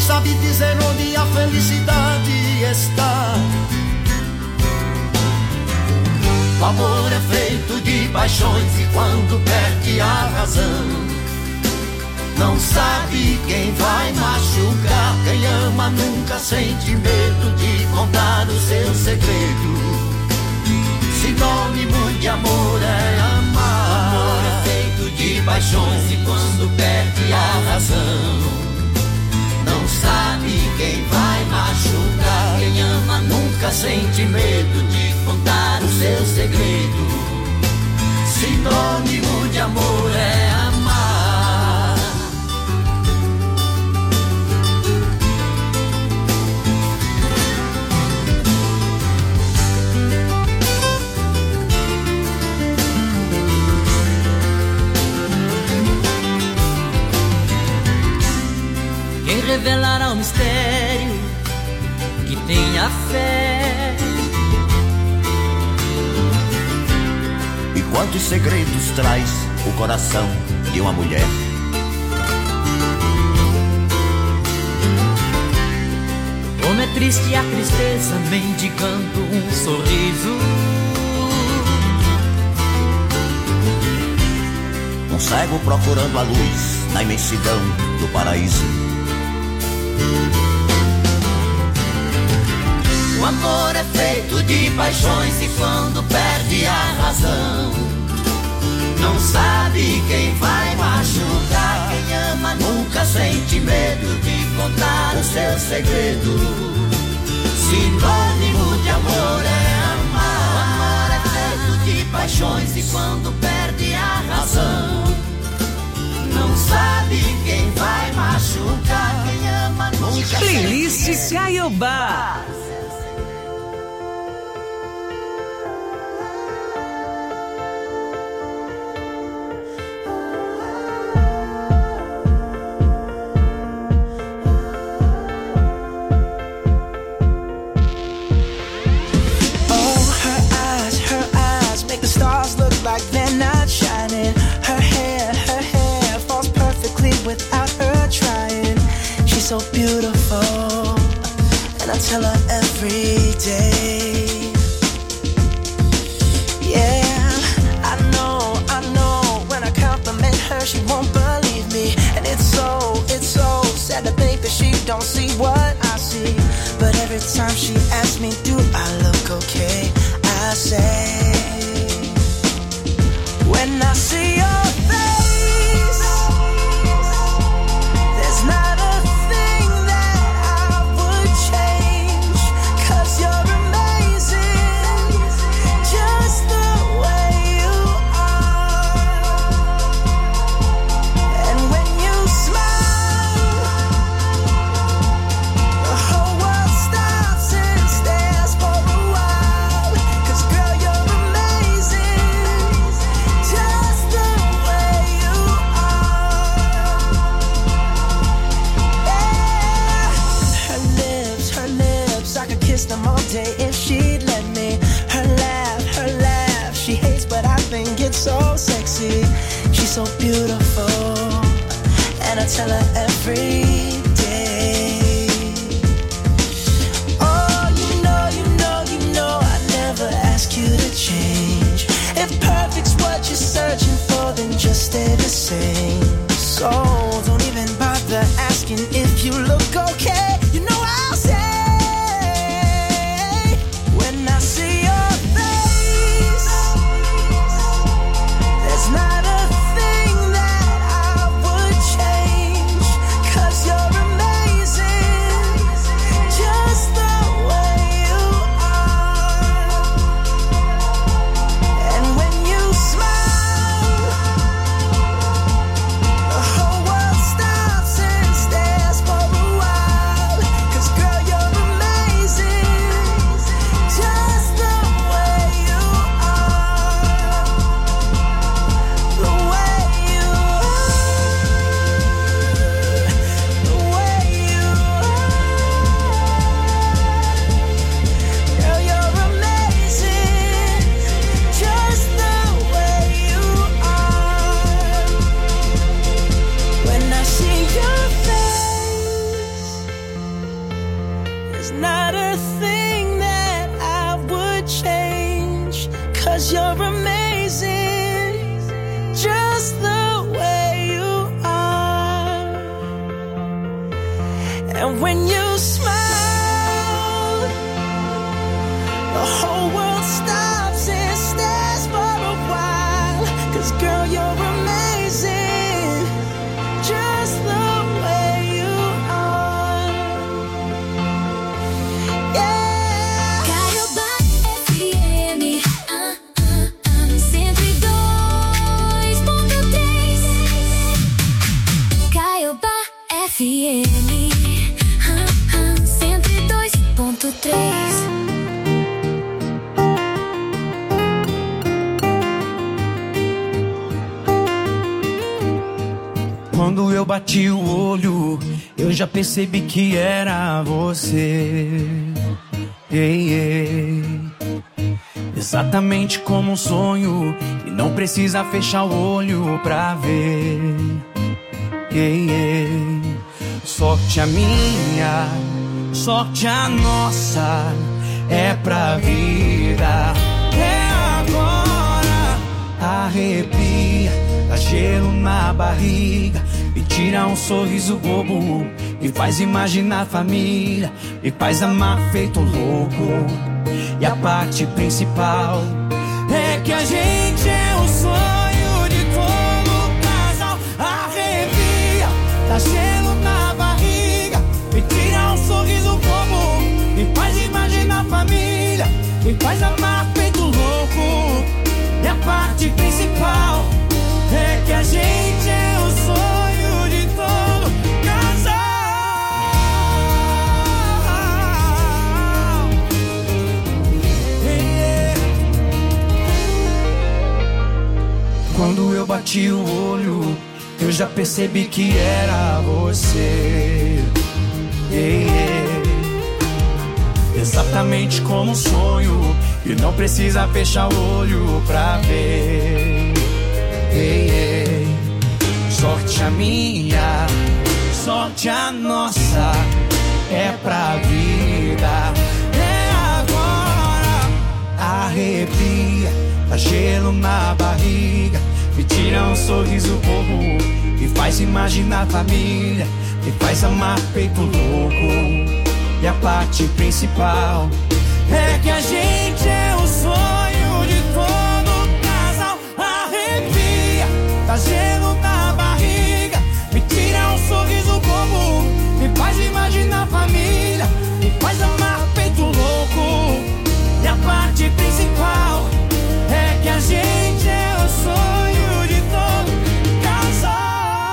sabe dizer onde a felicidade está. O amor é feito de paixões e quando perde a razão, não sabe quem vai machucar. Quem ama nunca sente medo de contar o seu segredo. Sinônimo de amor é amar. O amor é feito de paixões e quando perde a razão, não sabe quem vai machucar. Quem ama nunca sente medo de contar o seu segredo. Sinônimo de amor é amar. Quem revelará o mistério que tenha fé? E quantos segredos traz o coração de uma mulher? Como é triste a tristeza mendigando um sorriso. Um cego procurando a luz na imensidão do paraíso. O amor é feito de paixões e quando perde a razão, não sabe quem vai machucar. Quem ama nunca sente medo de contar o seu segredo. Sinônimo de amor é amar. O amor é feito de paixões e quando perde a razão, não sabe quem vai machucar. Quem ama nunca Playlist sente medo. Caiobá. So beautiful, and I tell her every day. Yeah, I know, when I compliment her, she won't believe me. And it's so sad to think that she don't see what I see. But every time she asks me, do I look okay? I say, when I see your face, there's not them all day if she'd let me. Her laugh, she hates but I think it's so sexy. She's so beautiful, and I tell her every day. Oh, you know, I never ask you to change. If perfect's what you're searching for, then just stay the same. So don't even bother asking if you look okay. You know I'll say, not a thing that I would change, 'cause you're amazing, just the way you are. And when you smile, the whole world stops and stares for a while. 'cause you're amazing, just the way you are. And when you smile, the whole world stops and stares for a while. 'Cause girl, you're amazing, just the way you are. Yeah. Caiobá FM 102.3. Caiobá FM 102.3. Quando eu bati o olho, eu já percebi que era você. Ei, ei. Exatamente como um sonho, e não precisa fechar o olho pra ver. Ei, ei. Sorte a minha, sorte a nossa, é pra vida. É agora, arrepia, dá gelo na barriga, me tira um sorriso bobo, me faz imaginar família, me faz amar feito louco. E a parte principal é que a gente é o sonho de todo casal. Arrepia, dá gelo na barriga, me tira um sorriso bobo, me faz imaginar família, me faz amar feito louco. E a parte principal é que a gente é o sonho de todo casal. Quando eu bati o olho, eu já percebi que era você. Exatamente como um sonho, e não precisa fechar o olho pra ver. Sorte a minha, sorte a nossa, é pra vida. É agora, arrepia, dá gelo na barriga, me tira um sorriso bobo, me faz imaginar família, me faz amar feito louco. E a parte principal é que a gente é o sonho de todo casal. Arrepia, dá gelo na barriga, me tira um sorriso bobo, me faz imaginar família, me faz amar feito louco. E a parte principal é que a gente é o sonho de todo casal.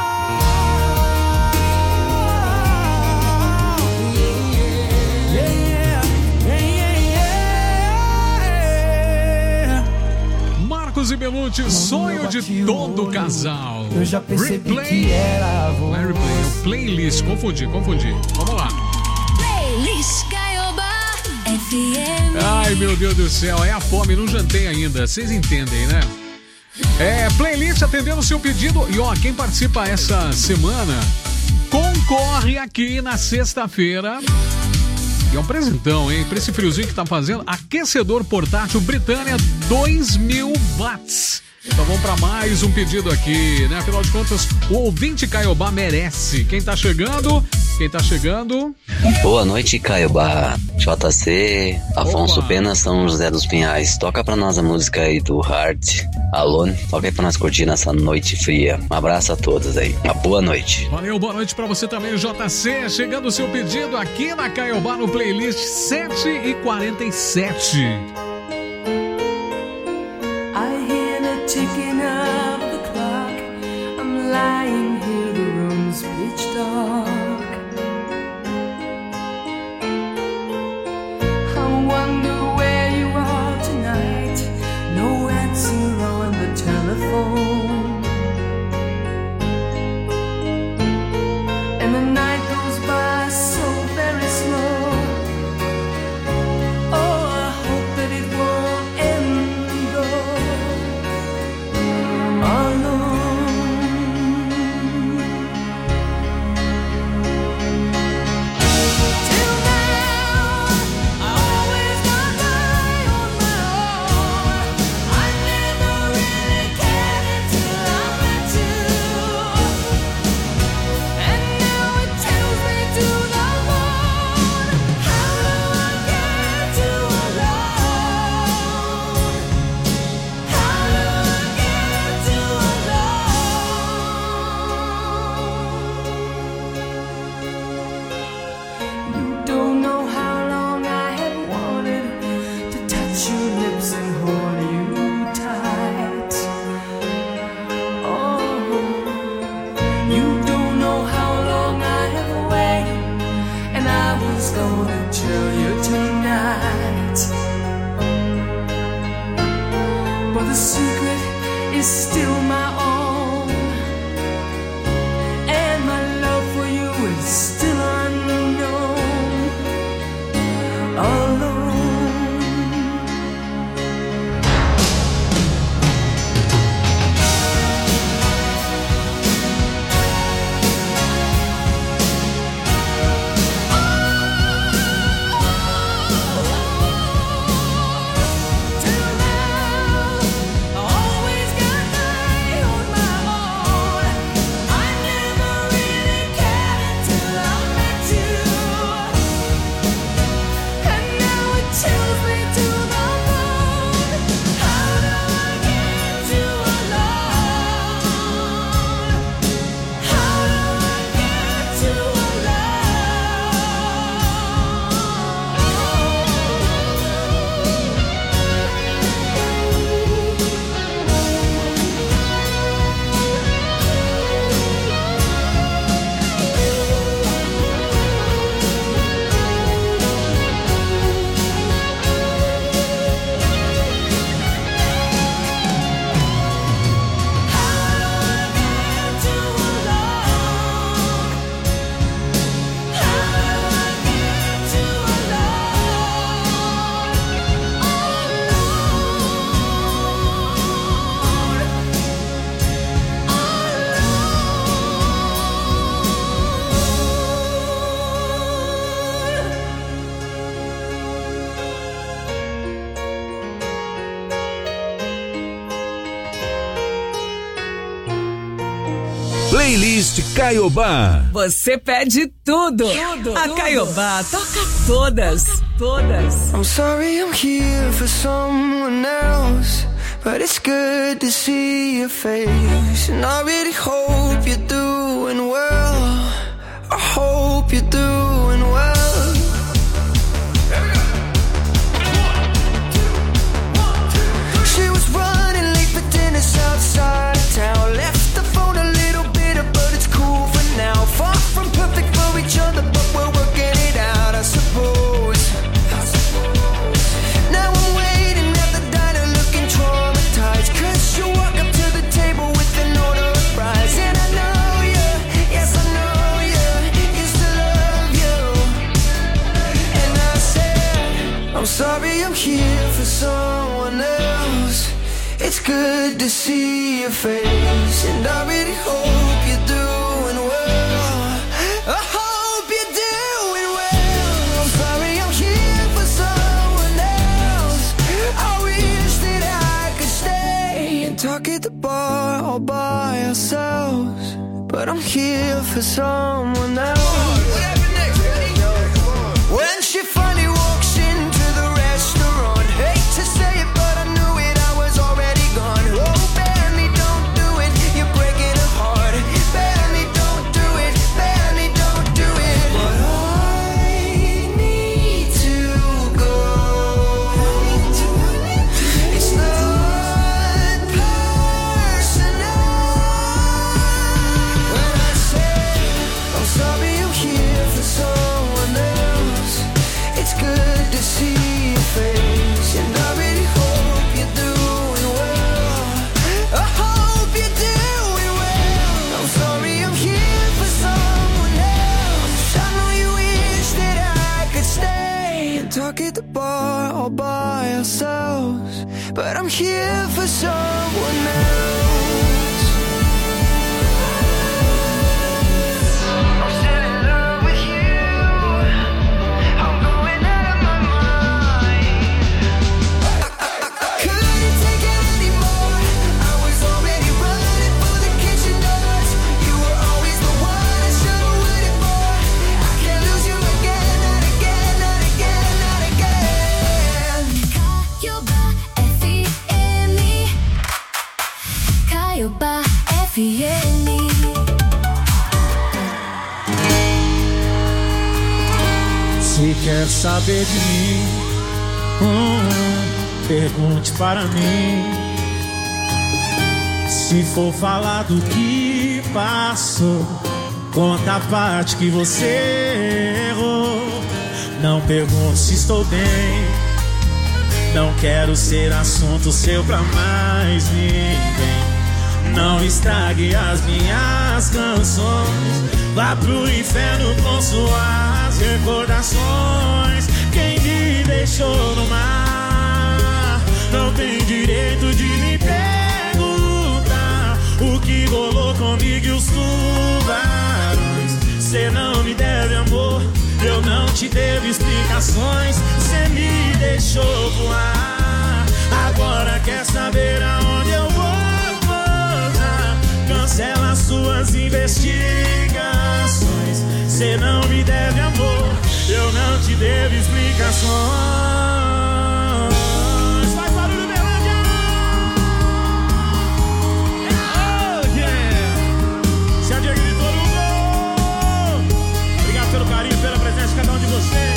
Marcos e Belucci, sonho de todo casal. Eu já percebi que era você. Não é replay, é o playlist. Confundi. Vamos lá. Playlist Caiobá FM. Ai, meu Deus do céu, é a fome, não jantei ainda. Vocês entendem, né? Playlist atendendo o seu pedido. E ó, quem participa essa semana concorre aqui na sexta-feira. E é um presentão, hein? Pra esse friozinho que tá fazendo, aquecedor portátil Britânia 2000 watts. Então vamos pra mais um pedido aqui, né? Afinal de contas, o ouvinte Caiobá merece. Quem tá chegando? Boa noite, Caiobá. JC, Afonso Pena, São José dos Pinhais. Toca pra nós a música aí do Heart, Alone. Toca aí pra nós curtir nessa noite fria. Um abraço a todos aí. Uma boa noite. Valeu, boa noite pra você também, JC. Chegando o seu pedido aqui na Caiobá no playlist 7h47. Ticking of the clock, I'm lying here, the room's pitch dark. I wonder where you are tonight, no answer on the telephone. And the night goes by so very slow. Oh, I hope that it won't end though. I tell you tonight, but the secret is still my own, and my love for you is still unknown, alone. Playlist Caiobá. Você pede tudo. A Caiobá toca todas. I'm sorry I'm here for someone else, but it's good to see your face. And I really hope you're doing well. I hope you're doing well. She was running late for dinner outside town. Left the phone a little bitter, but it's cool for now. Far from perfect for each other, but we're working it out, I suppose. Now I'm waiting at the diner looking traumatized, 'cause you walk up to the table with an order of fries. And I know you, yes I know you, used to love you. And I said, I'm sorry I'm here for someone else. It's good to see your face, and I really hope you're doing well. I hope you're doing well. I'm sorry I'm here for someone else. I wish that I could stay and talk at the bar all by ourselves, but I'm here for someone else. When she finally walks into the restaurant, hate to say it, but I knew it, I was already gone. Oh, Benny, don't do it, you're breaking her heart. Benny, don't do it, Benny, don't do it. But I need to go. It's not personal. When I say I'm sorry I'm here for someone else, it's good to see your face, and I really hope you're doing well. I hope you're doing well. I'm sorry I'm here for someone else. I know you wish that I could stay and talk at the bar all by ourselves, but I'm here for someone else. I'm still in love with you. I'm going out of my mind. I couldn't take it anymore. I was already running for the kitchen doors. You were always the one I should have waited for. I can't lose you again, not again, not again, not again. Caiobá FM. Caiobá FM. Se quer saber de mim, pergunte para mim. Se for falar do que passou, conta a parte que você errou. Não pergunto se estou bem. Não quero ser assunto seu pra mais ninguém. Não estrague as minhas canções. Vá pro inferno com suas recordações. Quem me deixou no mar não tem direito de me perguntar o que rolou comigo e os tubarões. Cê não me deve amor, eu não te devo explicações. Cê me deixou voar, agora quer saber aonde eu vou pousar. Cancela suas investigações. Cê não me deve amor, eu não te devo explicações. Faz barulho, Berlândia! Oh, yeah! Se a Diego gritou no gol. Obrigado pelo carinho, pela presença de cada um de vocês.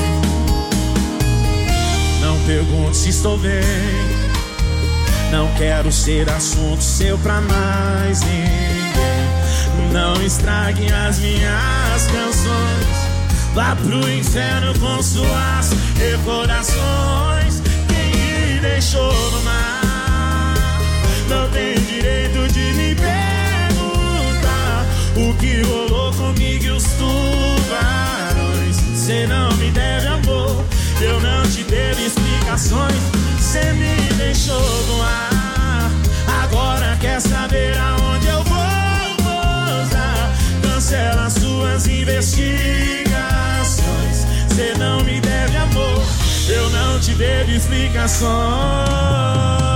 Não pergunto se estou bem. Não quero ser assunto seu pra mais ninguém. Não estrague as minhas canções. Vá pro inferno com suas recordações. Quem me deixou no mar não tem direito de me perguntar o que rolou comigo e os tubarões. Cê não me deve amor, eu não te devo explicações. Cê me deixou voar, agora quer saber aonde eu vou pousar. Cancela suas investigações. Cê não me deve amor, eu não te devo explicações.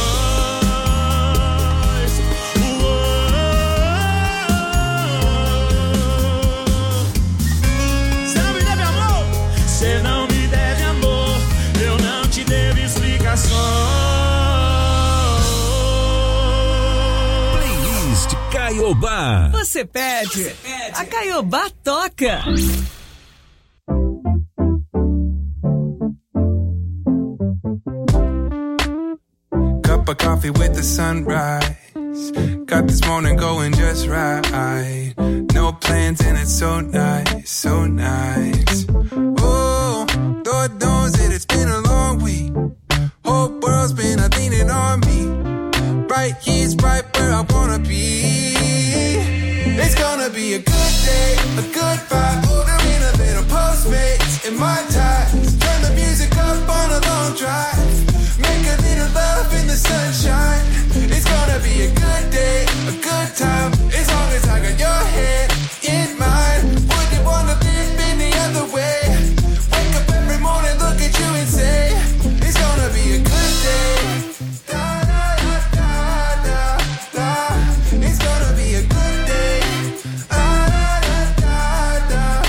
Cê não me deve amor, cê não me deve amor, eu não te devo explicações. Playlist Caiobá. Você pede, a Caiobá toca. Cup of coffee with the sunrise. Got this morning going just right. No plans and it's so nice, so nice. Oh, Lord knows that it's been a long week. Whole world's been leaning on me. Right here's right where I wanna be. It's gonna be a good day, a good vibe. Order in a little Postmates in my ties. Turn the music up on a long drive. Make a little love in the sunshine. It's gonna be a good day, a good time. As long as I got your head in mind. Wouldn't wanna live any other way. Wake up every morning, look at you and say, it's gonna be a good day. Da, da, da, da, da, da. It's gonna be a good day. Da, da, da,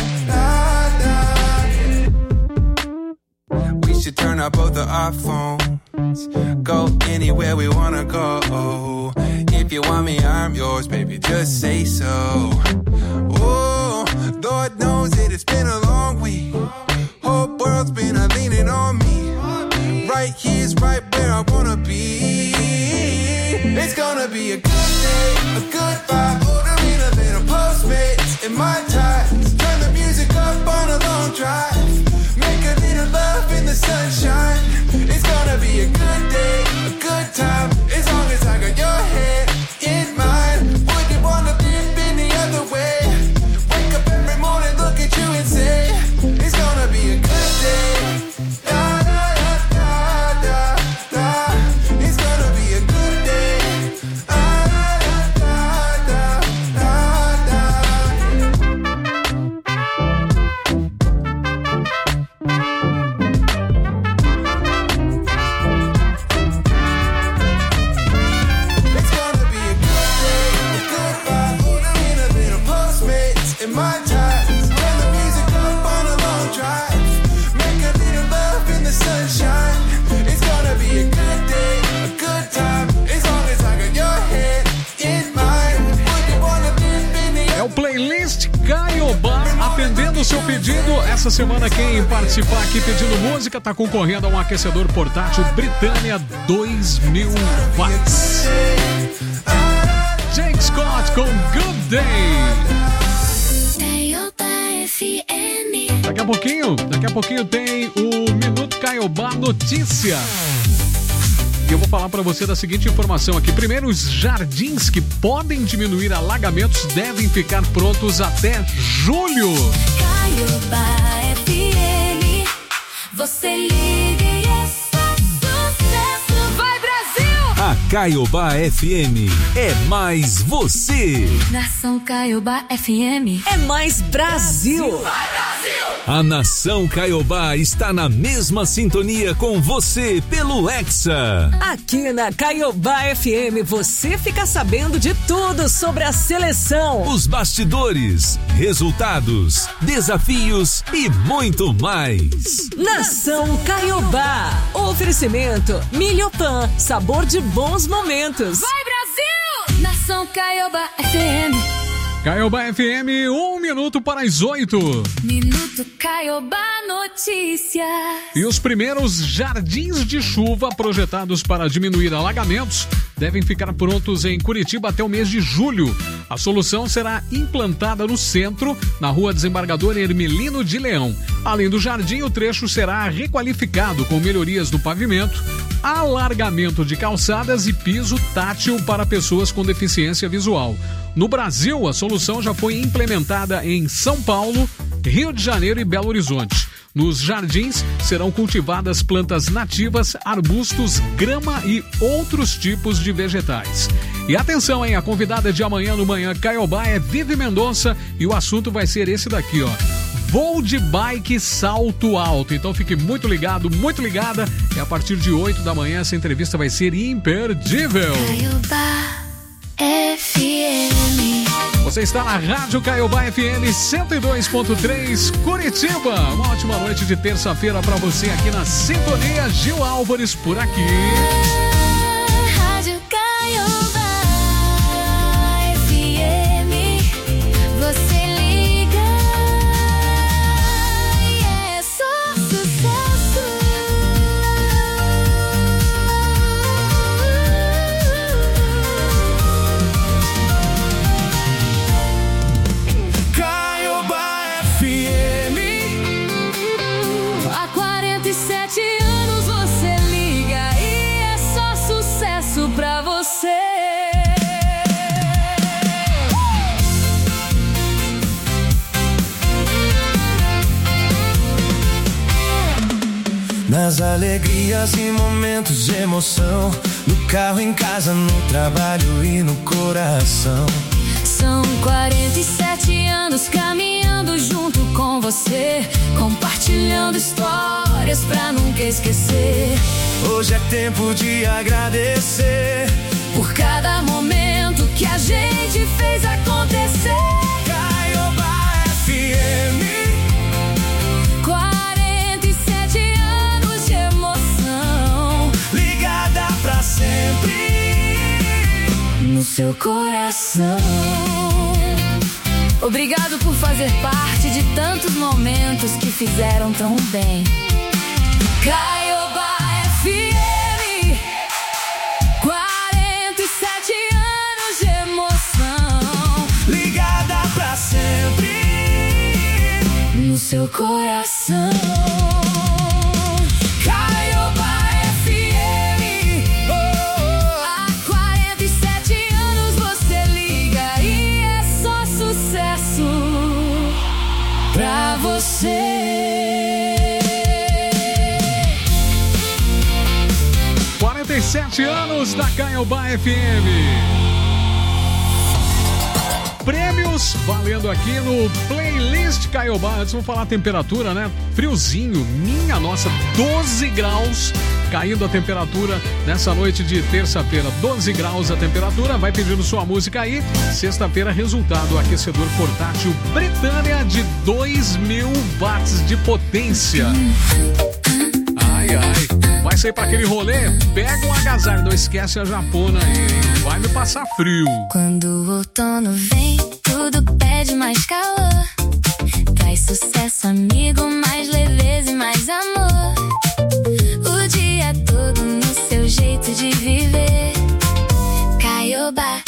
da, da, da. We should turn up both of our phones. Go anywhere we wanna go. If you want me, I'm yours, baby, just say so. Oh, Lord knows that it's been a long week. Whole world's been leaning on me. Right here's right where I wanna be. It's gonna be a good day, a good vibe. Ordering a little Postmates in my ties. Turn the music up on a long drive. Make a little love in the sunshine. It's gonna be a good day, a good time. As long as I got your head in mind. Wouldn't wanna live any other way. Wake up every morning, look at you and say, it's gonna be a good day. Da, da, da, da, da, da. It's gonna be a good day. Da, da, da, It's gonna be a good day, a good vibe. Ordering a little Postmates in my ties. Turn the music up on a long drive. Make a little love in the sunshine. It's gonna be a good day, a good time. As long as I got your head in mind. Wouldn't wanna live any É o Playlist Caiobá atendendo o seu pedido. Essa semana quem participar aqui pedindo música está concorrendo a um aquecedor portátil Britânia 2000 watts. Jake Scott com Good Day. Caiobá FM. Daqui a pouquinho tem o Minuto Caiobá Notícia. E eu vou falar para você da seguinte informação aqui. Primeiro, os jardins que podem diminuir alagamentos devem ficar prontos até julho. Caiobá FM, você liga e é só sucesso. Vai, Brasil! A Caiobá FM é mais você. Nação Caiobá FM é mais Brasil. Vai, Brasil! A Nação Caiobá está na mesma sintonia com você pelo Hexa. Aqui na Caiobá FM você fica sabendo de tudo sobre a seleção, os bastidores, resultados, desafios e muito mais. Nação Caiobá. Oferecimento Milhopan, sabor de bons momentos. Vai, Brasil! Nação Caiobá FM. Caiobá FM, 1 minuto para as 8. Minuto Caiobá Notícias. E os primeiros jardins de chuva projetados para diminuir alagamentos devem ficar prontos em Curitiba até o mês de julho. A solução será implantada no centro, na Rua Desembargador Hermelino de Leão. Além do jardim, o trecho será requalificado com melhorias no pavimento, alargamento de calçadas e piso tátil para pessoas com deficiência visual. No Brasil, a solução já foi implementada em São Paulo, Rio de Janeiro e Belo Horizonte. Nos jardins serão cultivadas plantas nativas, arbustos, grama e outros tipos de vegetais. E atenção, hein? A convidada de amanhã no Manhã Caiobá é Vivi Mendonça e o assunto vai ser esse daqui, ó. Voo de bike salto alto. Então fique muito ligado, muito ligada. E a partir de 8 da manhã essa entrevista vai ser imperdível. Caiobá FM. Você está na Rádio Caiobá FM 102.3 Curitiba. Uma ótima noite de terça-feira para você aqui na sintonia. Gil Álvares por aqui. Rádio Caiobá FM. Você liga e é só sucesso. Caiobá FM. Há 47 anos você liga e é só sucesso pra você. Nas alegrias e momentos de emoção, no carro, em casa, no trabalho e no coração. São 47 anos caminhando junto com você, compartilhando histórias pra nunca esquecer. Hoje é tempo de agradecer por cada momento que a gente fez acontecer. Caiobá FM. 47 anos de emoção, ligada pra sempre no seu coração. Obrigado por fazer parte de tantos momentos que fizeram tão bem. Caiobá FM. 47 anos de emoção, ligada pra sempre no seu coração. Caiobá FM. Há 47 anos você liga e é só sucesso pra você. 47 anos da Caiobá FM. Prêmios valendo aqui no Playlist Caiobá. Antes vamos falar a temperatura, né? Friozinho, minha nossa, 12 graus caindo a temperatura nessa noite de terça-feira. 12 graus a temperatura, vai pedindo sua música aí. Sexta-feira, resultado, aquecedor portátil Britânia de 2.000 watts de potência. Ai, ai. Vai sair pra aquele rolê? Pega um agasalho, não esquece a japona aí. Vai me passar frio. Quando o outono vem, tudo pede mais calor. Traz sucesso, amigo, mais leveza e mais amor. O dia todo no seu jeito de viver. Caiobá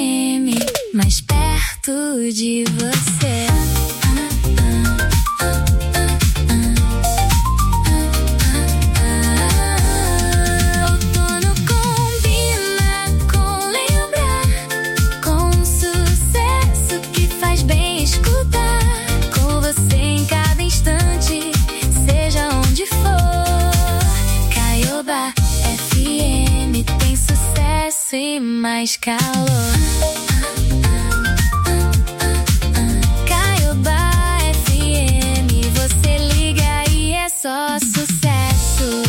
FM, mais perto de você. mais calor. Caiobá FM, você liga e é só sucesso.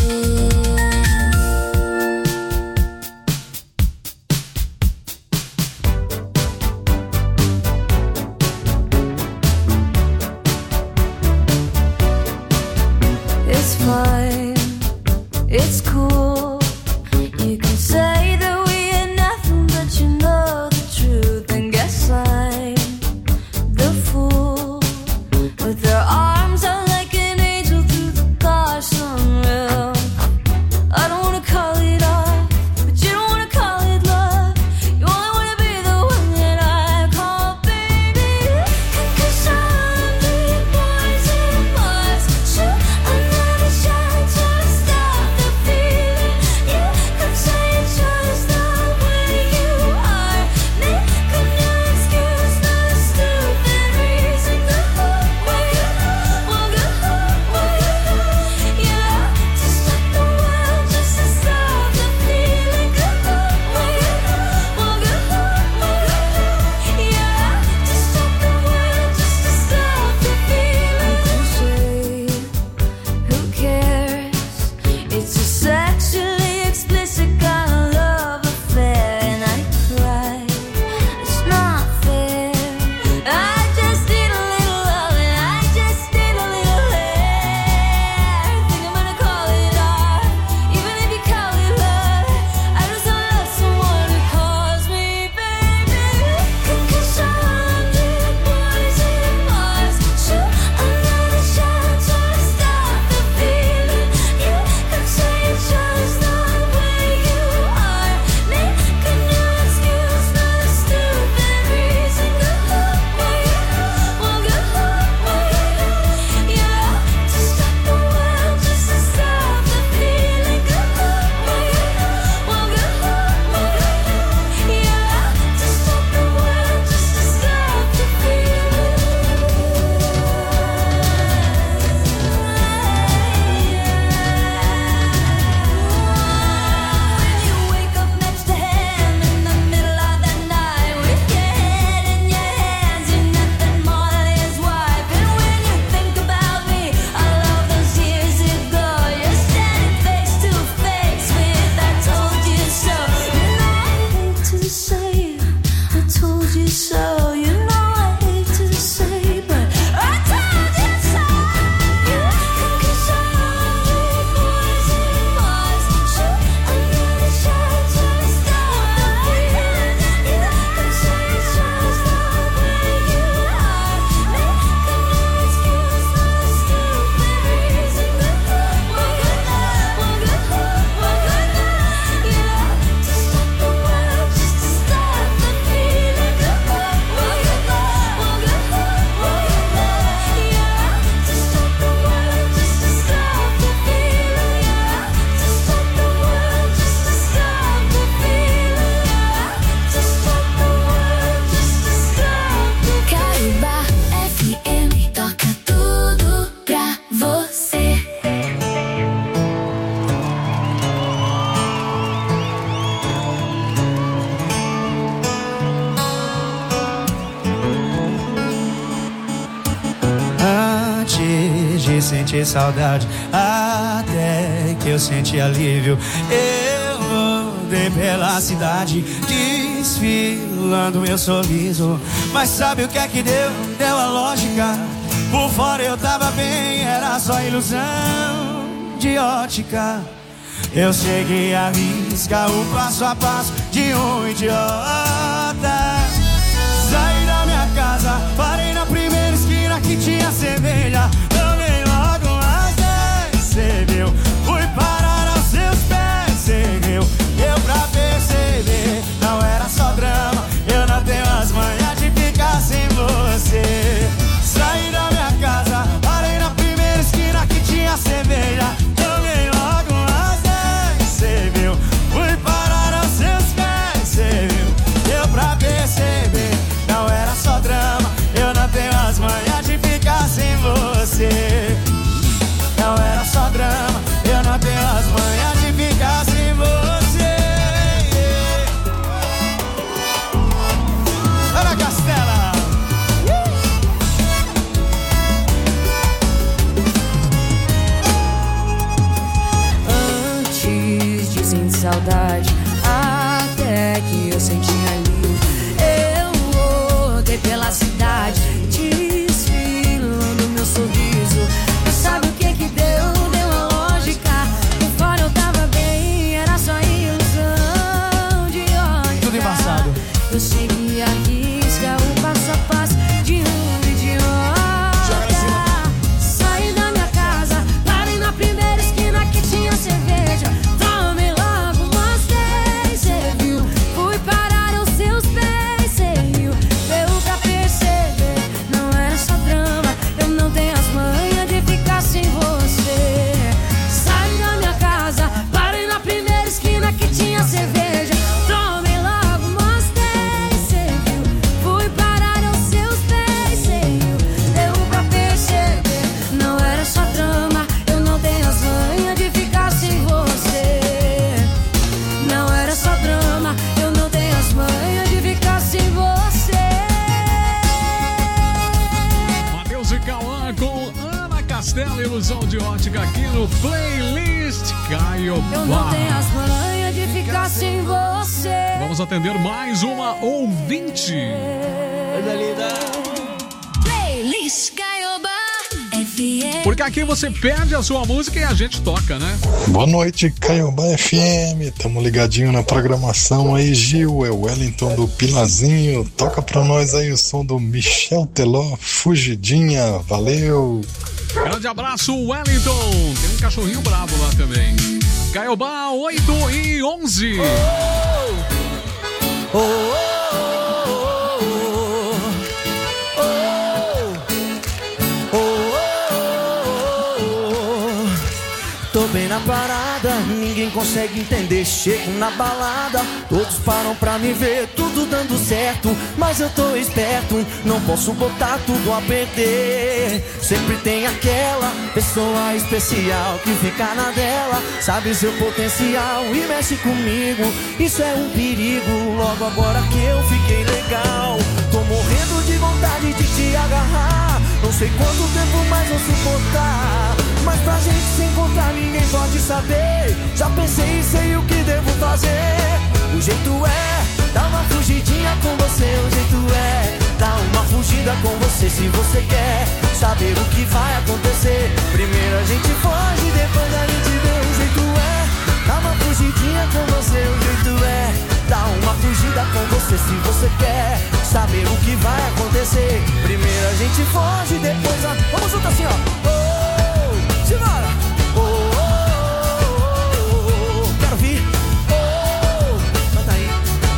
It's fine, it's cool. You can say that we ain't nothing, but you know the truth. And guess I'm the fool with their arms out like an angel through the car sunroof. I don't wanna call it off, but you don't wanna call it love. You only wanna be the one that I call baby. Cause I'm the boys and boys. Shoot another shot to stop the feeling. You could say it's just the way you are. Make a new excuse, not a stupid reason. Go away, walk away. Yeah, to stop the world, just to stop the feeling. Go away, walk away. Yeah, to stop the world, just to stop the feeling. Who cares? It's a sexually explicit kind of love affair, and I cry. It's not fair. I just need a little love, and I just need a little hair. Think I'm gonna call it art, even if you call it love. I just don't love someone who calls me baby. Cause I'm the boys and boys. Shoot another shot to stop the feeling. You could say it's just the way you are. Make a new excuse, not a stupid reason. Go away, walk away. Yeah, to stop the world, just to stop the feeling. Go away, walk away. Yeah, to stop the world, just to stop the When you wake up next to him in the middle of the night with your head in your hands, you're nothing more than his wife. And when you think about me, all of those years ago, you're standing face to face with I told you so. You know I hate to say I told you so. You know I hate to say, but I told you so. Cause I'm the boys and boys. Shoot another shot to stop the feeling. You could say it's just the way you are. Make a new excuse, not a stupid reason. Go away, walk away. Yeah, to stop the world, just to stop the feeling. Go away, walk away. Yeah, to stop the world, just to stop the feeling. Yeah, to stop the world, just to stop the feeling. Yeah, to stop the world, just to stop the Caiobá FM toca tudo pra você. Antes de sentir saudade, até que eu senti alívio, eu rodei pela cidade, desfilando meu sorriso. Mas sabe o que é que deu? Deu a lógica. Por fora eu tava bem, era só ilusão de ótica. Eu cheguei a risca o passo a passo de um idiota. Saí da minha casa, parei na primeira esquina que tinha cerveja. Tomei logo umas 10, cê viu? Fui parar aos seus pés, cê viu? Deu pra perceber, não era só drama. Eu não tenho as manhas de ficar sem você. Saí da minha casa, parei na primeira esquina que tinha cerveja. Tomei logo umas 10, cê viu? Fui parar aos seus pés, cê viu? Deu pra perceber, não era só drama. Caiobá com Ana Castela, ilusão de ótica aqui no Playlist Caiobá. Eu não tenho as manhas de ficar sem você. Vamos atender mais uma ouvinte. Playlist Caiobá FM. Porque aqui você pede a sua música e a gente toca, né? Boa noite, Caiobá FM. Tamo ligadinho na programação aí, Gil. É o Wellington do Pilazinho. Toca pra nós aí o som do Michel Teló, Fugidinha. Valeu! Grande abraço, Wellington. Tem um cachorrinho bravo lá também. Caiobá 8:11. Tô bem na parada, ninguém consegue entender. Chego na balada, todos param pra me ver, tudo dando certo, mas eu tô esperto, não posso botar tudo a perder. Sempre tem aquela pessoa especial que fica na dela, sabe seu potencial e mexe comigo. Isso é um perigo, logo agora que eu fiquei legal. Tô morrendo de vontade de te agarrar, não sei quanto tempo mais vou suportar, mas pra gente se encontrar ninguém pode saber. Já pensei e sei o que devo fazer. O jeito é dar uma fugidinha com você. O jeito é dar uma fugida com você. Se você quer saber o que vai acontecer, primeiro a gente foge, depois a gente vê. O jeito é dar uma fugidinha com você. O jeito é dar uma fugida com você. Se você quer saber o que vai acontecer, primeiro a gente foge, depois a... Vamos junto assim, ó. Simbora! Oh, oh, oh, oh, quero vir! Oh, canta aí!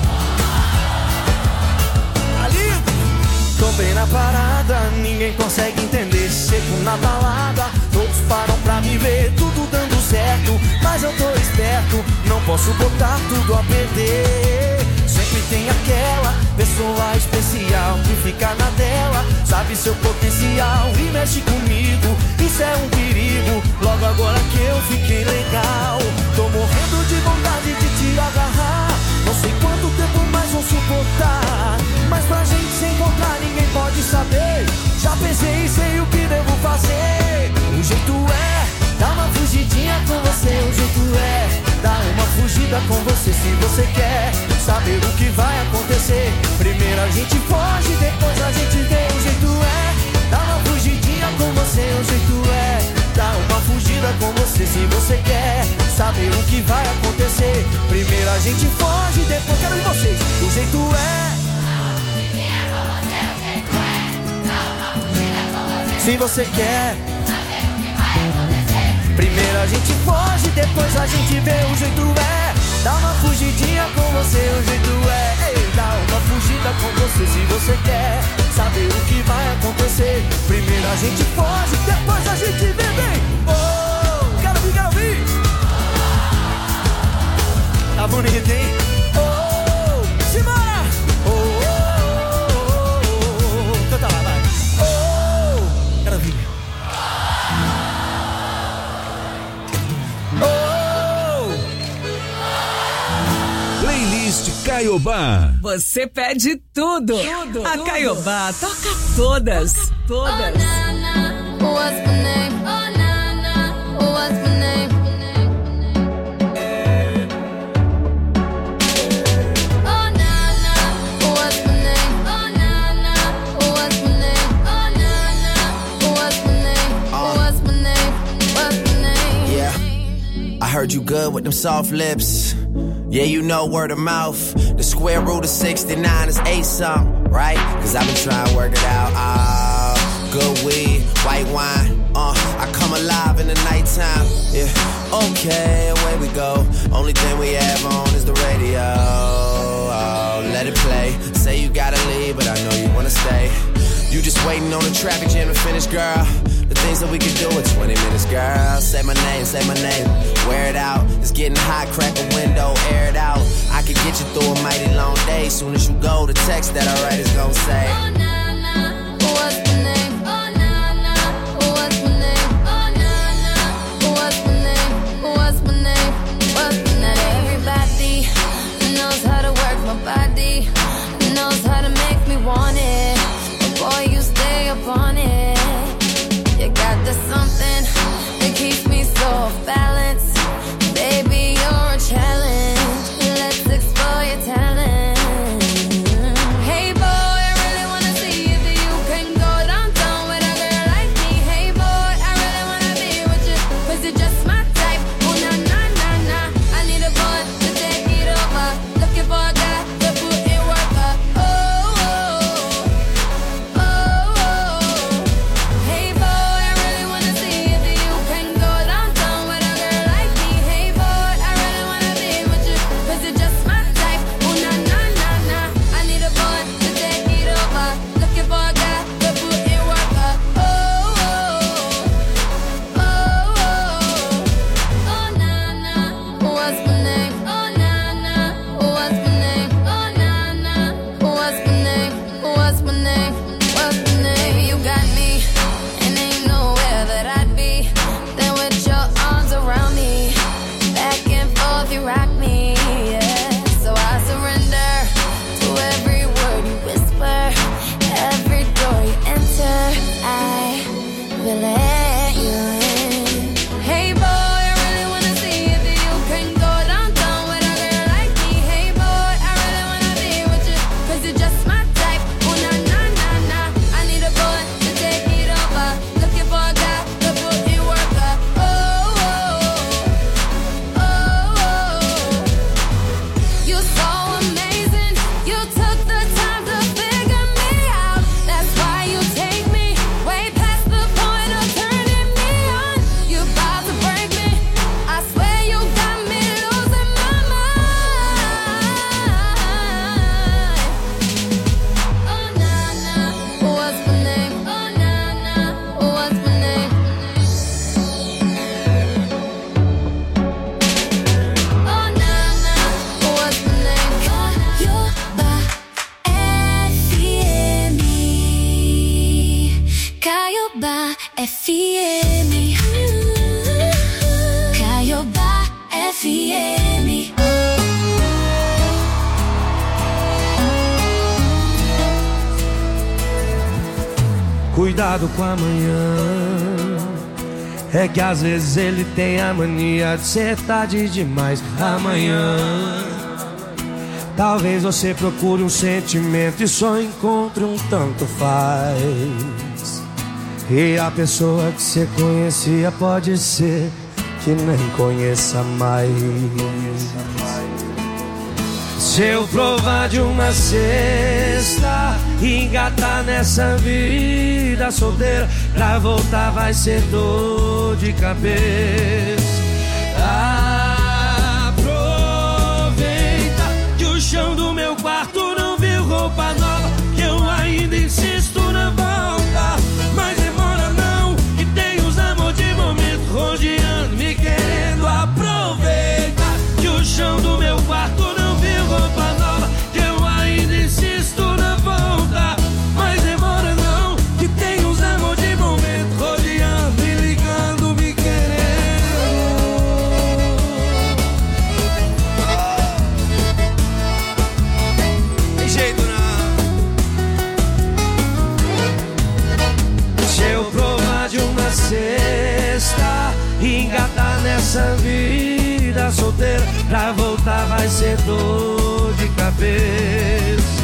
Ali! Tô bem na parada, ninguém consegue entender. Chego na balada, todos param pra me ver, tudo dando certo, mas eu tô esperto, não posso botar tudo a perder. Sempre tem aquela pessoa especial que fica na dela, sabe seu potencial e mexe comigo. Isso é um perigo, logo agora que eu fiquei legal. Tô morrendo de vontade de te agarrar, não sei quanto tempo mais vou suportar, mas pra gente se encontrar ninguém pode saber. Já pensei e sei o que devo fazer. O jeito é dar uma fugidinha com você. O jeito é dar uma fugida com você. Se você quer saber o que vai acontecer, primeiro a gente foge, depois a gente vê. O jeito é dar uma fugidinha com você. O jeito é dar uma fugida com você. Se você quer saber o que vai acontecer, primeiro a gente foge, depois quero ver vocês. O jeito é... Se você quer, primeiro a gente foge, depois a gente vê. O jeito é dar uma fugidinha com você. O jeito é dar uma fugida com você. Se você quer saber o que vai acontecer, primeiro a gente foge, depois a gente vê. Bem, oh, quero vir, quero vir. Tá bonito, hein? Oh, simbora! Oh, oh, oh, oh, oh. Canta lá, vai. Oh, quero vir. Playlist Caiobá. Você pede tudo. A Caiobá toca todas. Todas. Oh, Nana, what's my name? Oh, Nana, what's my name? Oh, Nana, what's my name? Oh, Nana, what's my name? Oh, Nana, what's my name? What's my name? What's my name? Yeah, I heard you good with them soft lips. Yeah, you know word of mouth. The square root of 69 is 8-something, right? Cause I've been trying to work it out. Good weed, white wine. I come alive in the nighttime. Yeah, okay, away we go. Only thing we have on is the radio. Oh, let it play. Say you gotta leave, but I know you wanna stay. You just waiting on the traffic jam to finish, girl. The things that we can do in 20 minutes, girl. Say my name, wear it out. It's getting hot, crack a window, air it out. I could get you through a mighty long day. Soon as you go, the text that I write is gon' say, Oh, Nana, what's my name? Oh, Nana, what's my name? Oh, Nana, what's my name? What's my name? What's my name? Everybody knows how to work my body, knows how to make me want it. But boy, you stay up on it. baby, let you in. Hey boy, I really wanna see if you can go downtown with a girl like me. Hey boy, I really wanna be with you, 'cause you're just my type. Oh na na na na, I need a boy to take it over. Looking for a guy to put in work up. Oh oh oh oh, you're so amazing. You took the time to figure me out. That's why you take me way past the point of turning me on. You about to break me. I swear you got me losing my mind. Oh na na, what's my name? Oh na na, what's my name? Oh na na, what's my name? Caiobá FM. Caiobá FM. Cuidado com amanhã. É que às vezes ele tem a mania de ser tarde demais. Amanhã talvez você procure um sentimento e só encontre um tanto faz. E a pessoa que você conhecia pode ser que nem conheça mais. Se eu provar de uma cesta e engatar nessa vida solteira, pra voltar vai ser dor de cabeça. Aproveita que o chão do meu quarto não viu roupa nova, que eu ainda insisto na volta. Mas demora não, que tem os amor de momento rodeando, me querendo. Aproveita que o chão do meu quarto não viu roupa nova, que eu ainda insisto na volta. Mas demora não, que tem os amor de momento rodeando, me ligando, me querendo. Tem jeito não. Se eu provar de uma cesta e engatar nessa vida solteira, pra voltar vai ser dor de cabeça.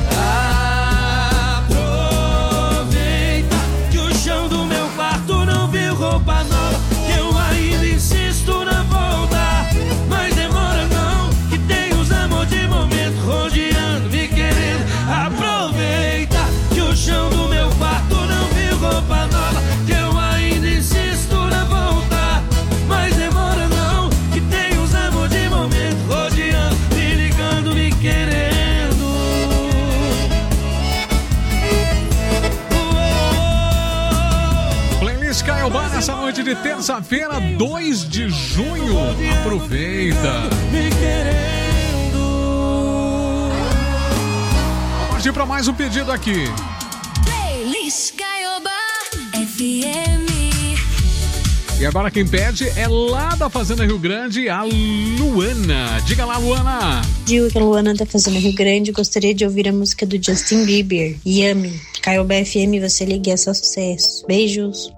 Aproveita que o chão do meu quarto não viu roupa nova, que eu ainda insisto na volta. Mas demora não, que tem os amor de momento rodeando, me querendo. Aproveita que o chão do meu quarto não viu roupa nova, que eu ainda insisto na volta. Mas demora não, que tem os amor de momento rodeando, me ligando, me querendo. Playlist Caiobá nessa noite de terça-feira, 2 de junho. Aproveita. Me querendo. Vamos partir para mais um pedido aqui. Playlist Caiobá FM. E agora quem pede é lá da Fazenda Rio Grande, a Luana. Diga lá, Luana. Gil, que a Luana da Fazenda Rio Grande. Gostaria de ouvir a música do Justin Bieber, Yummy. Caiobá FM, você liga, é só sucesso. Beijos.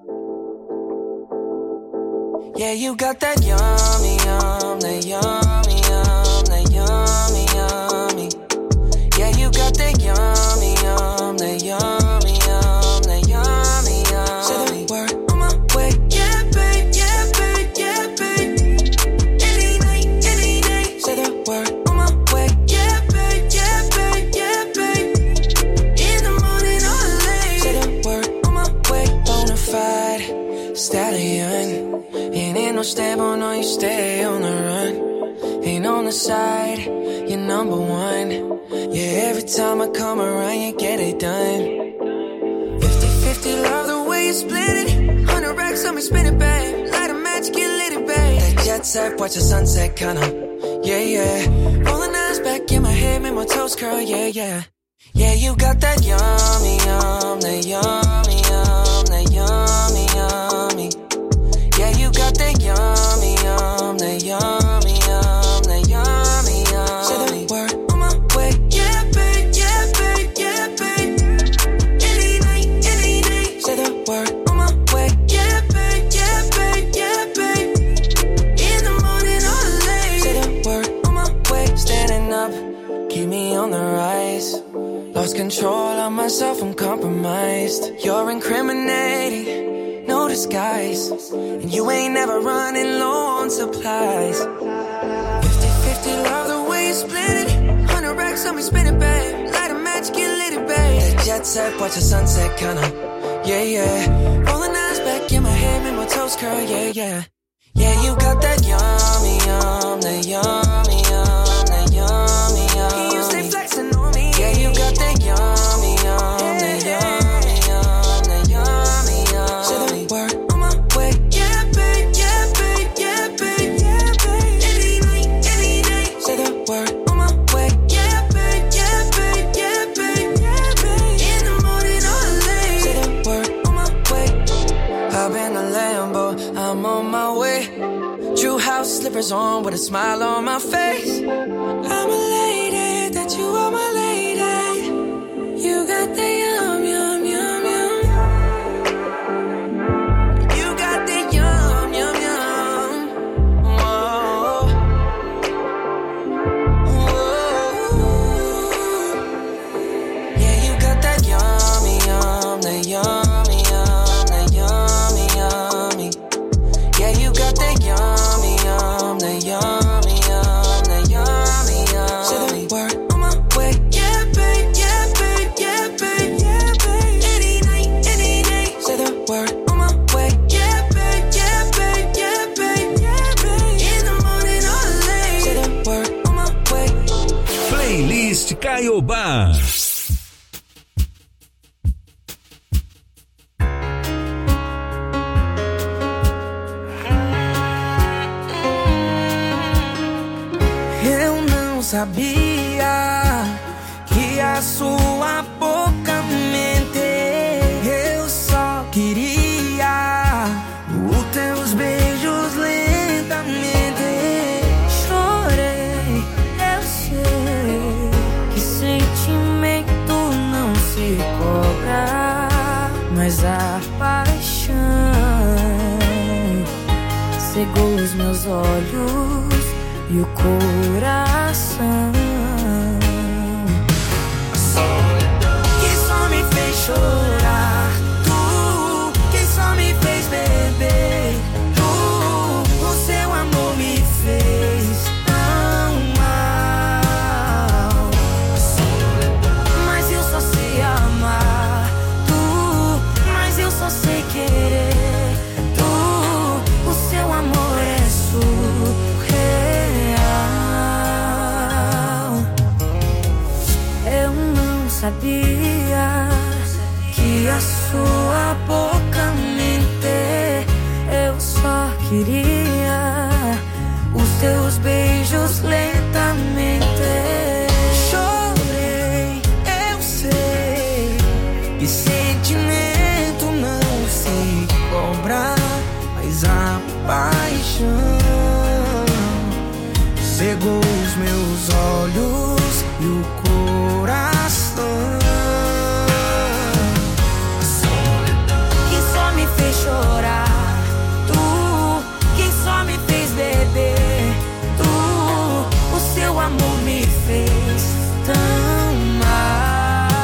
Yeah, you got that yummy, yum, that yummy, yum, that yummy, yummy. Yeah, you got that yummy, yum, that yummy, yum, that yummy, yummy. Say the word on my way. Yeah, babe, yeah, babe, yeah, babe. Any night, any day. Say the word on my way. Yeah, babe, yeah, babe, yeah, babe. In the morning or late. Say the word on my way. Bonafide stallion. Ain't no stable, no, you stay on the run. Ain't on the side, you're number one. Yeah, every time I come around, you get it done. 50-50, love the way you split it. 100 racks on me, spin it, babe. Light a match, get lit, it, babe. That jet set, watch the sunset, kinda. Yeah, yeah. Rolling eyes back in my head, make my toes curl, yeah, yeah. Yeah, you got that yummy, yum, that yummy, yum, that yummy, yummy. Yeah, you got that yummy, yum, that yummy, yum, that yummy, yum. Say the word on my way. Yeah, babe, yeah, babe, yeah, babe. Any night, any day. Say the word on my way. blue skies, and you ain't never running low on supplies. 50-50, love the way you split it. 100 racks on me, spin it, babe. Light a match, get lit, it, babe. That jet set, watch the sunset, kinda. Yeah, yeah. Rolling eyes back in my head, make my toes curl, yeah, yeah. Yeah, you got that yummy, yum, that yummy, yum, that yummy, yum. Yeah, you stay flexing on me. Yeah, you got that yummy, yum, that yummy, yum, that yummy, yum. Say the word on my way. Yeah, babe, yeah, babe, yeah, babe, yeah, babe. Any night, any day. Say the word on my way. Yeah, babe, yeah, babe, yeah, babe, yeah, babe. In the morning or late. Say the word on my way. Hop in the Lambo, I'm on my way. True house slippers on with a smile on my face. I'm elated that you are my lady. You got the yum, yum, yum, yum. You got the yum, yum, yum. Whoa. Whoa. Yeah, you got that yummy, yum, that yummy, yum, that yummy, yummy. Yeah, you got that yummy, yum, that yummy, yum, that yummy, yum. Say the word on my way. Yeah, babe, yeah, babe, yeah, babe, yeah, babe. Any night, any day. Say the word on my way. Yeah, babe, yeah, babe, yeah, babe, yeah, babe. In the morning or late. Say the word on my way. Playlist Caiobá. Eu não sabia que a sua boca mente. Eu só queria os teus beijos lentamente. Chorei, eu sei que sentimento não se cobra, mas a paixão cegou os meus olhos e o coração. Que só me fez chorar, tu que só me fez beber, tu, o seu amor me fez tão mal. Mas eu só sei amar, tu, mas eu só sei querer, tu, o seu amor é surreal. Eu não sabia que a sua boca mente. Eu só queria os teus beijos lentamente. Chorei, eu sei que sentimento não se cobra, mas a paixão cegou os meus olhos e o coração. Que só me fez chorar, tu que só me fez beber, tu, o seu amor me fez tão mal.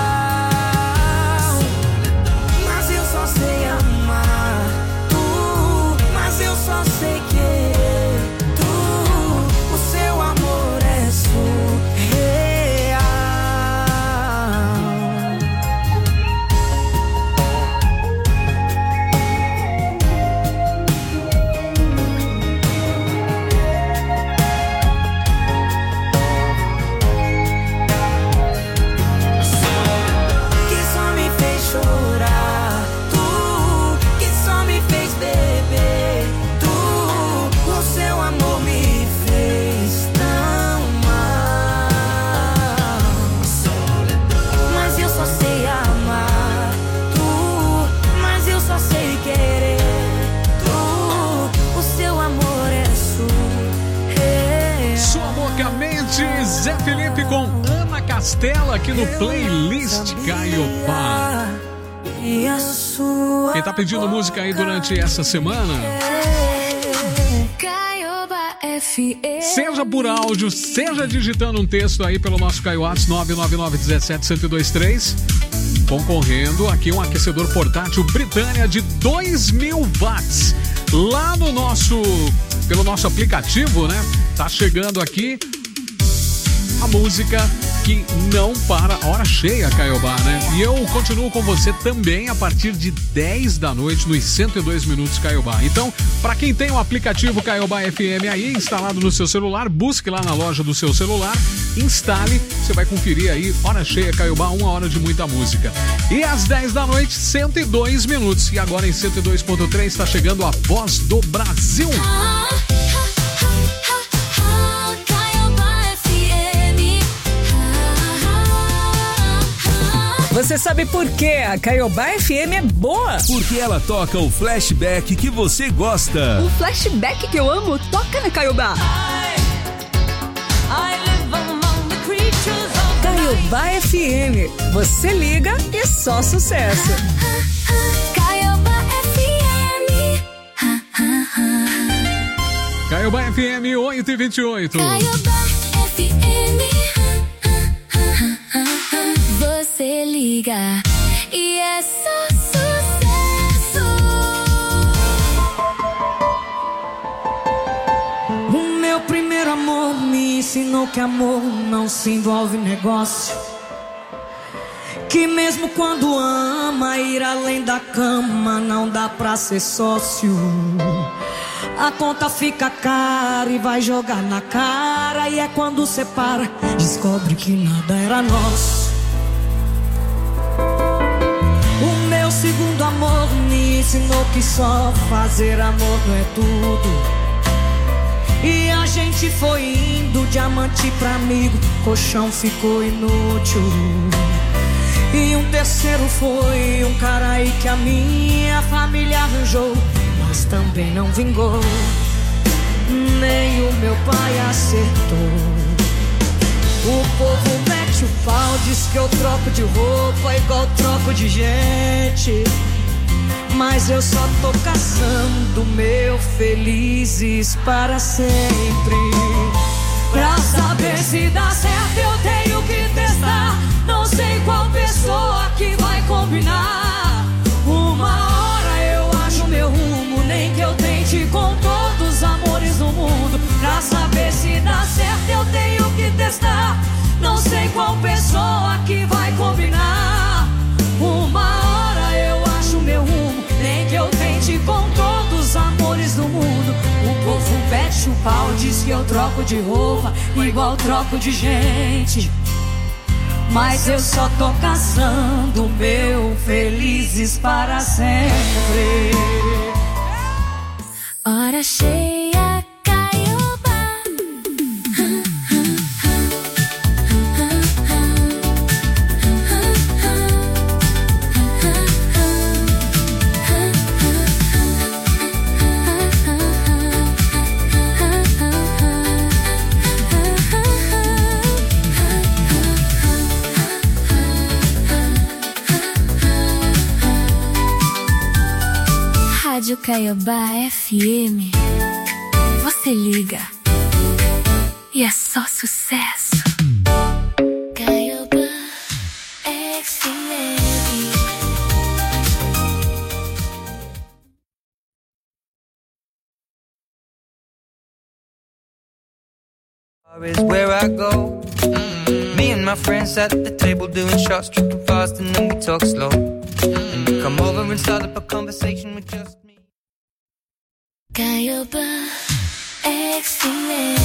Mas eu só sei amar, tu, mas eu só sei querer, tu, o seu amor é surreal. Que só me fez chorar, tu que só me fez beber, tu, o seu amor me fez tão mal. Mas eu só sei amar, tu, mas eu só sei querer, tu, o seu amor é surreal. Sua boca mente, Zé Felipe com Ana Castela aqui no Playlist Caiobá. E a sua Quem tá pedindo música aí durante essa semana, Caiobá FM. seja por áudio, seja digitando um texto aí pelo nosso Caio WhatsApp 99917-1023. concorrendo aqui um aquecedor portátil Britânia de 2.000 watts. Lá no pelo nosso aplicativo, né? Tá chegando aqui a música que não para, hora cheia, Caiobá, né? E eu continuo com você também a partir de 10 da noite nos 102 minutos Caiobá. Então, para quem tem o aplicativo Caiobá FM aí instalado no seu celular, busque lá na loja do seu celular, instale, você vai conferir aí, hora cheia Caiobá, 1 hora de muita música. E às 10 da noite, 102 minutos. E agora em 102.3 está chegando a Voz do Brasil. Você sabe por que a Caiobá FM é boa? Porque ela toca o flashback que você gosta. O flashback que eu amo toca na Caiobá. Caiobá FM. Você liga e só sucesso. Caiobá FM. Caiobá FM 8h28. Caiobá FM. Você liga e é só sucesso. O meu primeiro amor me ensinou que amor não se envolve em negócio. Que mesmo quando ama, ir além da cama não dá pra ser sócio. A conta fica cara e vai jogar na cara. E é quando separa, descobre que nada era nosso. O meu segundo amor me ensinou que só fazer amor não é tudo. E a gente foi indo, diamante pra amigo, colchão ficou inútil. E um terceiro foi um cara aí que a minha família arranjou, mas também não vingou. Nem o meu pai acertou. O povo mete o pau, diz que eu troco de roupa igual troco de gente. Mas eu só tô caçando meu felizes para sempre. Pra saber se dá certo eu tenho que testar. Não sei qual pessoa que vai combinar. Uma hora eu acho meu rumo, nem que eu tente com todos os amores do mundo. Pra saber se dá certo eu tenho que testar. Não sei qual pessoa que vai combinar. Uma hora eu acho meu rumo, nem que eu tente com todos os amores do mundo. O povo mete o pau, diz que eu troco de roupa igual troco de gente. Mas eu só tô caçando meu felizes para sempre. Hora cheia, Caiobá. Rádio Caiobá FM. Você liga e é só sucesso. Caiobá FM. Is where I go. Me and my friends at the table doing shots, tripping fast, and then we talk slow. And you come over and start up a conversation with just me. Caiobá FM.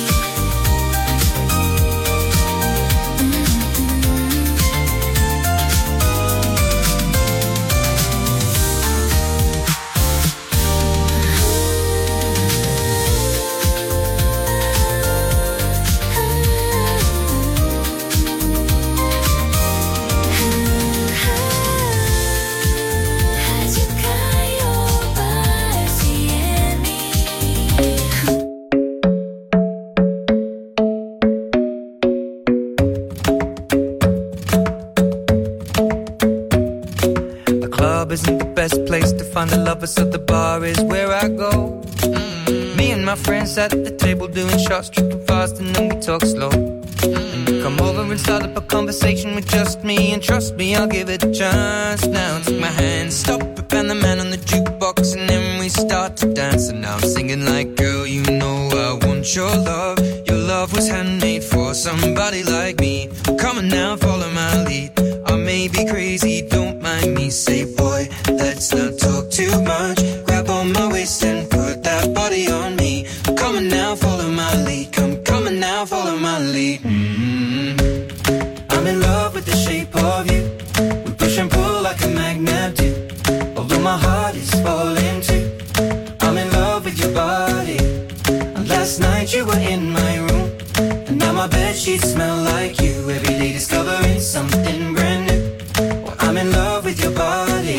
Isn't the best place to find the lovers, so the bar is where I go. Me and my friends at the table doing shots, tripping fast, and then we talk slow. And come over and start up a conversation with just me. And trust me, I'll give it a chance. Now take my hand, stop it, and the man on the jukebox. And then we start to dance. And now I'm singing like, girl, you know I want your love. Your love was handmade for somebody like me. Come on now, follow my lead. I may be crazy, don't mind me. Say, boy, let's not talk too much. Grab on my waist and put that body on me. Come on now, follow my lead. Come on now, follow my lead. I'm in love with the shape of you. We push and pull like a magnet do. Although my heart is falling too. I'm in love with your body. And last night you were in my room. And now my bedsheets smell like you. Every day discovering something brand new. Well, I'm in love with your body.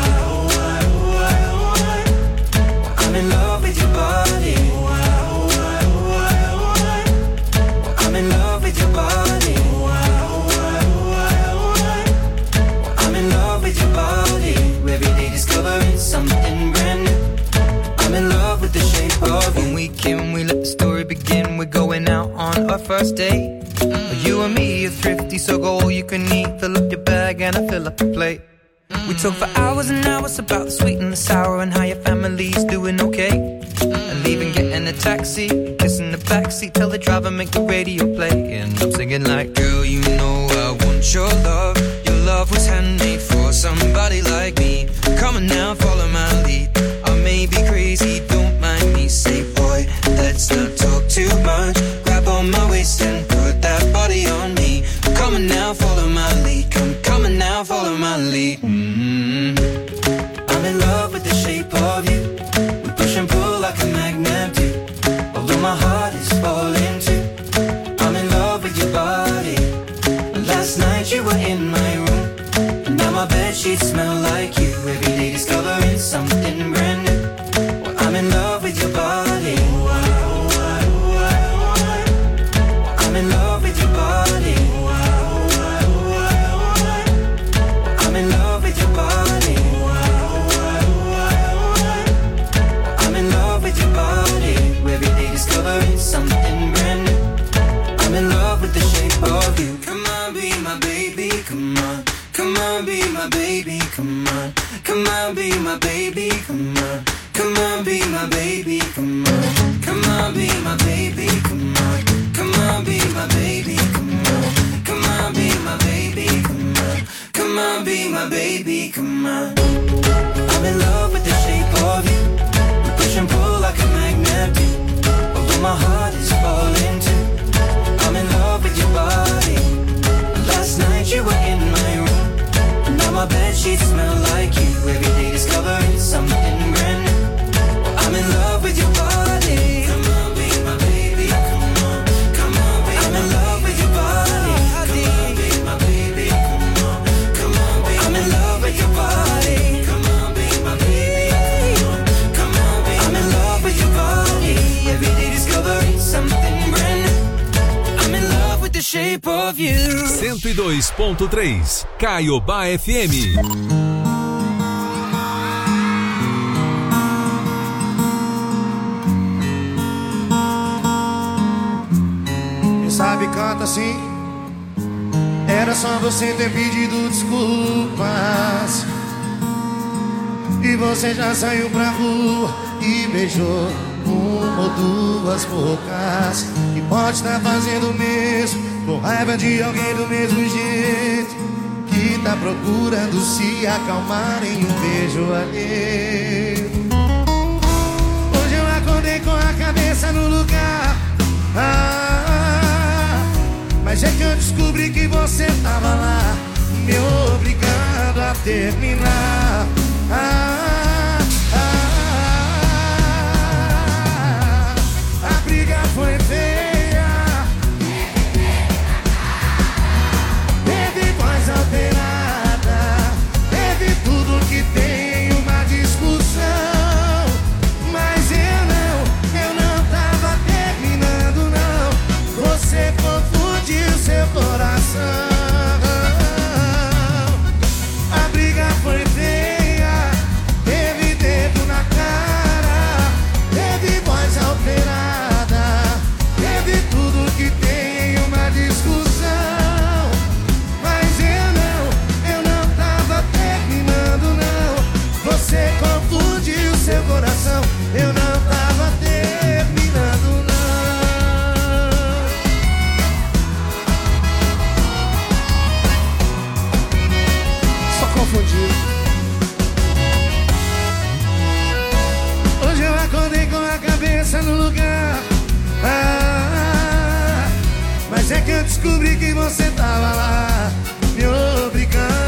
I'm in love with your body. I'm in love with your body. I'm in love with your body. Every day discovering something brand new. I'm in love with the shape of you. When we came, we let the story begin. We're going out on our first date. You and me are thrifty, so go all you can eat. Fill up your bag and I fill up the plate. We talk for hours and hours about the sweet and the sour and how your family's doing okay. And leaving, getting a taxi, kissing the backseat, tell the driver make the radio play. And I'm singing like, girl, you know I want your love. Your love was handmade for somebody like me. Come on now, follow my lead. I may be crazy, don't mind me. Say, boy, let's not talk too much. Grab on my waist and put that body on me. Come on now, follow my lead. Come on now, follow my lead. I'm in love with the shape of you. We push and pull like a magnet do. Although my heart is falling too. I'm in love with your body. Last night you were in my room. And now my bedsheets smell like you. Every day discovering something brand new. Well, I'm in love with your body. I'm in love with your body. I'm in love with your body. I'm in love with your body. Every day discovering something brand new. I'm in love with the shape of you. Come on, be my baby, come on. Come on, be my baby, come on. Come on, be my baby, come on. Come on, be my baby, come on. Come on, be my baby, come on. Come on, be my baby, come on. Come on, be my baby, come on. Come on, be my baby, come on. I'm in love with the shape of you. We push and pull like a magnet do. Although my heart is falling too. I'm in love with your body. Last night you were in my room. Now my bedsheets smell like you. Every day discovering something brand new. I'm in love with your body. Come on, be my baby, come on. Come on, be I'm in love with your body. Come on, be my baby, come on. Come on, be I'm in love with your body. Come on, be my baby, come on. Come on, be I'm in love with your body. Every day discovering something brand new. I'm in love with the shape of you. 102.3 Caiobá FM. Sabe, canta assim. Era só você ter pedido desculpas. E você já saiu pra rua e beijou uma ou duas bocas. E pode estar fazendo o mesmo, com raiva de alguém do mesmo jeito, que tá procurando se acalmar em um beijo alheio. Hoje eu acordei com a cabeça no lugar. Mas é que eu descobri que você tava lá, me obrigando a terminar. A briga foi feia, teve voz alterada, teve tudo que tem em uma discussão. Mas eu não tava terminando não. Você confundiu seu coração. A briga foi feia, coração, eu não tava terminando, não. Só confundido. Hoje eu acordei com a cabeça no lugar. Mas é que eu descobri que você tava lá, me obrigando